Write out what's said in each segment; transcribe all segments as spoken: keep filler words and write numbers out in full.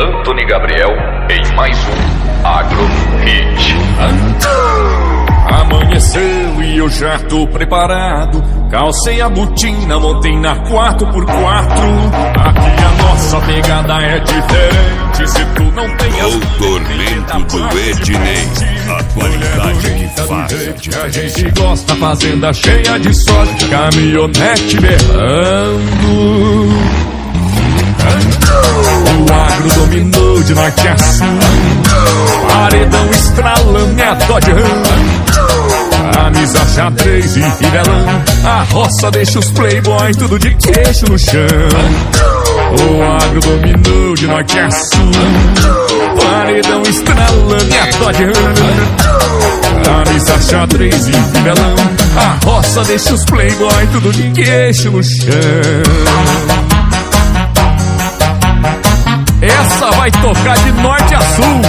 Antony Gabriel em mais um Agro Hit. Amanheceu e eu já tô preparado. Calcei a botina, montei na quatro por quatro. Aqui a nossa pegada é diferente. Se tu não tem as... O tormento do Ednei, a qualidade que faz. A gente gosta, fazenda cheia de sorte, caminhonete berrando. O agro dominou de norte a sul, paredão estralando e a Dodge Ram, a misa xadrez e fivelão. A roça deixa os playboy tudo de queixo no chão. O agro dominou de norte a sul, paredão estralando e a Dodge Ram, a misa xadrez e fivelão. A roça deixa os playboy tudo de queixo no chão. Essa vai tocar de norte a sul.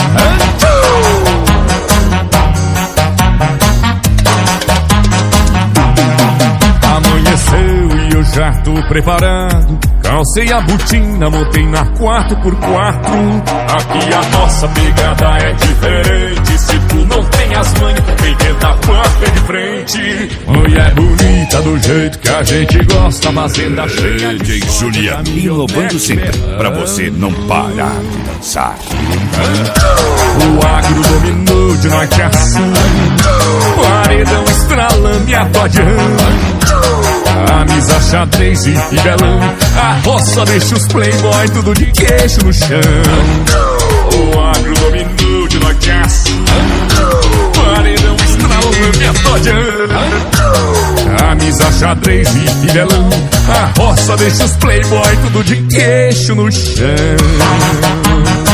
Amanheceu e eu já tô preparado. Calcei a botina, montei na quatro por quatro. Aqui a nossa pegada é diferente. Se tu não tem as manhas, vem tentar quatro de frente. Mulher bonita do jeito que a gente gosta, fazenda cheia de D J Juliano, inovando sempre pra você não parar de dançar. O agro dominou de norte a sul, paredão estralando e a Dodge Ram, a misa xadrez e fivelão. A roça deixa os playboy tudo de queixo no chão. O agro dominou de norte a sul, paredão estralando e a Dodge Ram, a misa xadrez e fivelão. A roça deixa os playboy tudo de queixo no chão.